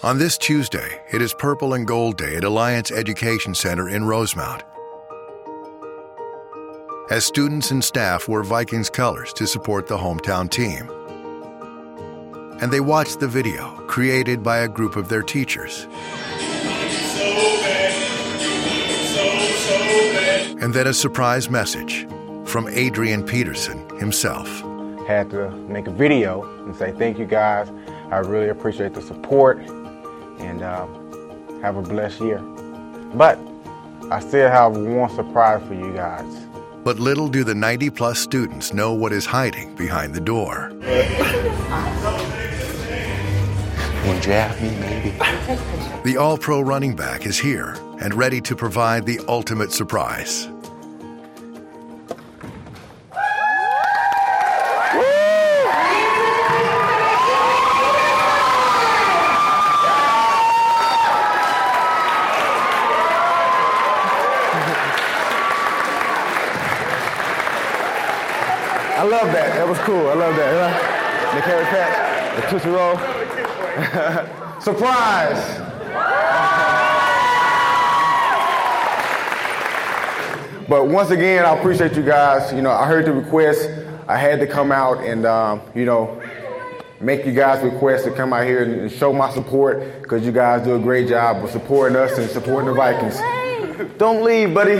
On this Tuesday, it is Purple and Gold Day at Alliance Education Center in Rosemount, as students and staff wear Vikings colors to support the hometown team. And they watched the video created by a group of their teachers. And then a surprise message from Adrian Peterson himself. Had to make a video and say thank you guys. I really appreciate the support, and have a blessed year. But I still have one surprise for you guys. But little do the 90-plus students know what is hiding behind the door. One draft me, maybe. The All-Pro running back is here and ready to provide the ultimate surprise. I love that. That was cool. I love that. The carrot patch, the Tootsie Roll. Surprise! But once again, I appreciate you guys. You know, I heard the request. I had to come out and, you know, make you guys request to come out here and show my support, because you guys do a great job of supporting us and supporting the Vikings. Don't leave, buddy.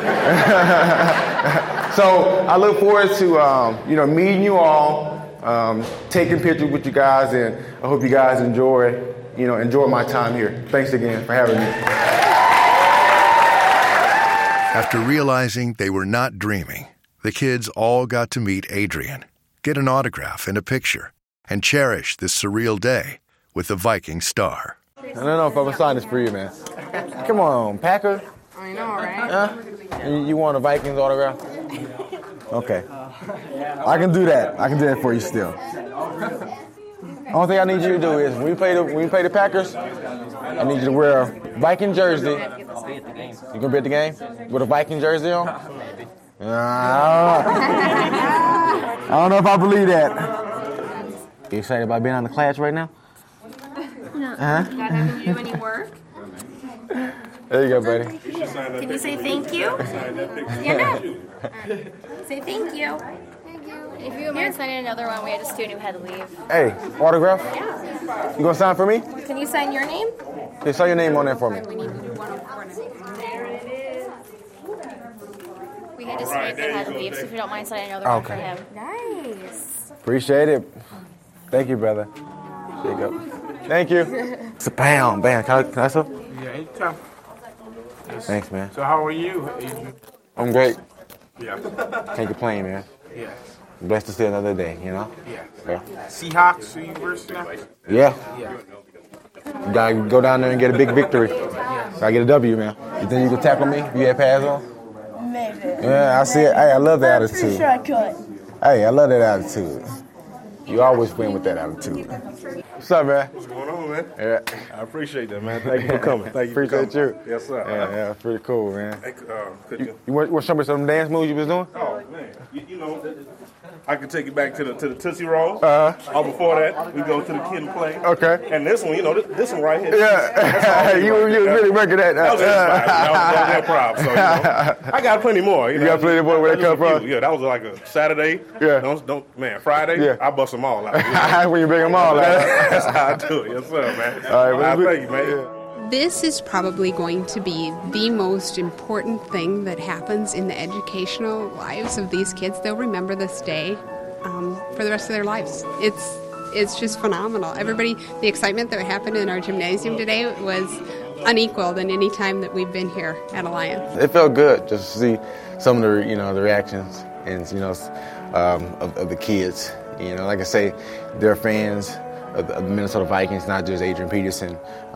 So I look forward to, you know, meeting you all, taking pictures with you guys, and I hope you guys enjoy my time here. Thanks again for having me. After realizing they were not dreaming, the kids all got to meet Adrian, get an autograph and a picture, and cherish this surreal day with the Viking star. I don't know if I'm gonna sign this for you, man. Come on, Packer. I know, right? You want a Vikings autograph? Okay. I can do that. I can do that for you still. Only thing I need you to do is when we play the Packers, I need you to wear a Viking jersey. You gonna be at the game with a Viking jersey on? I don't know if I believe that. You excited about being on the class right now? No. Not having to do any work. There you go, buddy. Can you say thank you? Yeah, no. Say thank you. Thank you. If you mind signing another one, we had a student who had to leave. Hey, autograph? Yeah. You gonna sign for me? Can you sign your name? Hey, sign your name on there for me. We need to do 104 now. There it is. We had a student that had to leave, so if you don't mind signing another one for him. Nice. Appreciate it. Thank you, brother. There you go. Thank you. It's a bam. Can I sip? Yeah, anytime. Thanks, man. So how are you? I'm great. Yeah. Can't complain, man. Yes. Blessed to see another day, you know? Yeah. Yeah. Seahawks, are you versus now? Yeah. Yeah. You gotta go down there and get a big victory. Gotta get a W, man. You think you could tackle me if you had pads on? Maybe. Yeah, I see it. Hey, I love that I'm pretty attitude. sure I could. Hey, I love that attitude. You always win with that attitude. What's up, man? What's going on, man? Yeah. I appreciate that, man. Thank you for coming. Thank you Appreciate you. Yes, sir. Yeah, pretty cool, man. Hey, You want to show me some dance moves you was doing? Oh, man. You know, I can take you back to the Tootsie Roll. Uh-huh. Or before that, we go to the Kid and Play. Okay. And this one, you know, this one right here. Yeah. you really working that. That was inspired. That was their prop. So, you know, I got plenty more. You know, got plenty more where they come from? Yeah, that was like a Saturday. Yeah. Man, Friday, Yeah. I bust them all out. When you bring them all out. That's how I do it. Yes, sir, man. All right, Thank you, man. Yeah. This is probably going to be the most important thing that happens in the educational lives of these kids. They'll remember this day for the rest of their lives. It's just phenomenal. Everybody, the excitement that happened in our gymnasium today was unequaled in any time that we've been here at Alliance. It felt good just to see some of the, the reactions and, of the kids. Like I say, they're fans of the Minnesota Vikings, not just Adrian Peterson.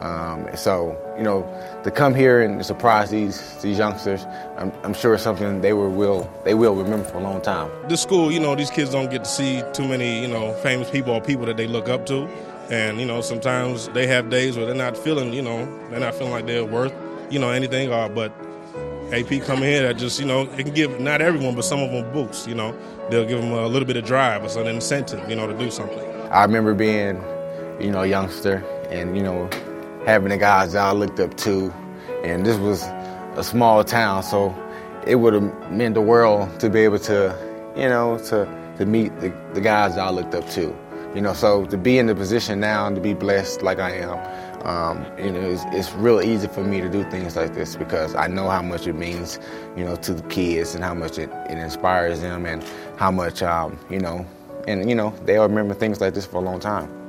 To come here and surprise these youngsters, I'm sure it's something they will remember for a long time. This school, these kids don't get to see too many, famous people or people that they look up to. And, sometimes they have days where they're not feeling like they're worth, anything. But AP coming here, that just, it can give, not everyone, but some of them boosts, They'll give them a little bit of drive or an incentive, to do something. I remember being, a youngster and, having the guys that I looked up to. And this was a small town, so it would have meant the world to be able to, you know, to meet the guys that I looked up to. You know, so to be in the position now and to be blessed like I am, you know, it's real easy for me to do things like this because I know how much it means, you know, to the kids and how much it inspires them and how much, you know, and, you know, they'll remember things like this for a long time.